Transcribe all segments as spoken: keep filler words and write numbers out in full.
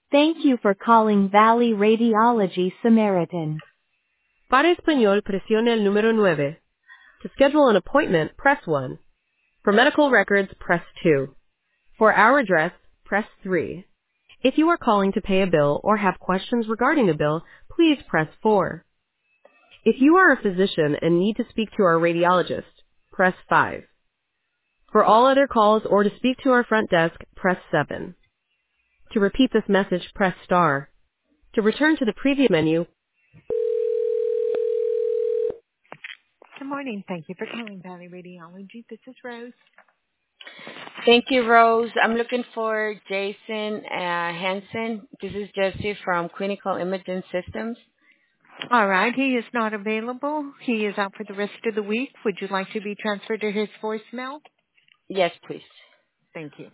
Thank you for calling Valley Radiology Samaritan. Para español, presione el número nueve. To schedule an appointment, press one. For medical records, press two. For our address, press three. If you are calling to pay a bill or have questions regarding a bill, please press four. If you are a physician and need to speak to our radiologist, press five. For all other calls or to speak to our front desk, press seven. To repeat this message, press star. To return to the previous menu. Good morning. Thank you for calling Valley Radiology. This is Rose. Thank you, Rose. I'm looking for Jason uh, Hansen. This is Jesse from Clinical Imaging Systems. All right. He is not available. He is out for the rest of the week. Would you like to be transferred to his voicemail? Yes, please. Thank you.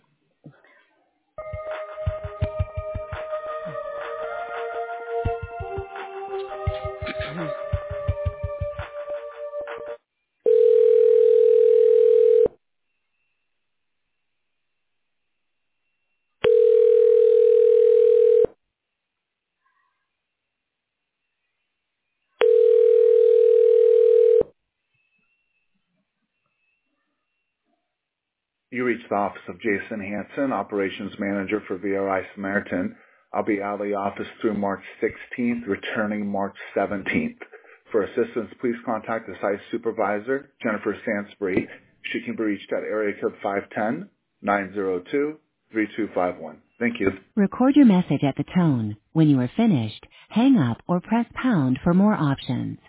You reached the office of Jason Hansen, Operations Manager for V R I Samaritan. I'll be out of the office through March sixteenth, returning March seventeenth. For assistance, please contact the site supervisor, Jennifer Sansbury. She can be reached at area code five one zero, nine zero two, three two five one. Thank you. Record your message at the tone. When you are finished, hang up or press pound for more options.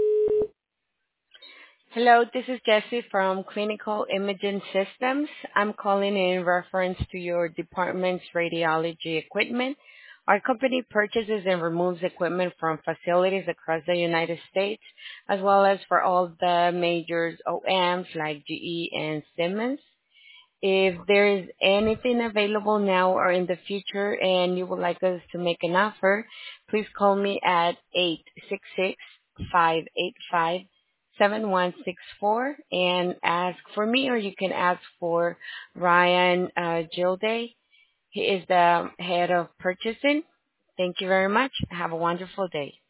Hello, this is Jessie from Clinical Imaging Systems. I'm calling in reference to your department's radiology equipment. Our company purchases and removes equipment from facilities across the United States, as well as for all the major O E Ms like G E and Siemens. If there is anything available now or in the future and you would like us to make an offer, please call me at eight six six, five eight five, seven one six four and ask for me, or you can ask for Ryan uh, Gilday. He is the head of purchasing. Thank you very much. Have a wonderful day.